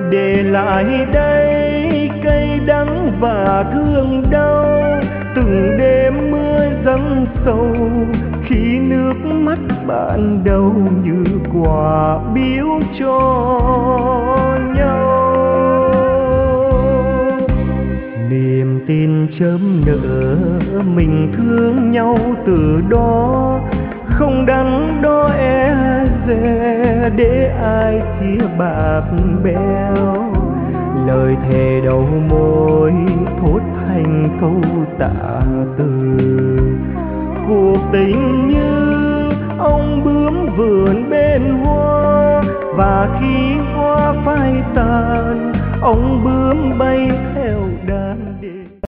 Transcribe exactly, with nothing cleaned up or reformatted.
để lại đây cay đắng và thương đau. Từng đêm mưa giăng sâu khi nước mắt ban đầu như quà biếu cho nhau. Niềm tin chớm nở mình thương nhau từ đó, không đắn đo e dè để ai chia bạc béo. Lời thề đầu môi thốt thành câu tạ từ, cuộc tình như ông bướm vườn bên hoa. Và khi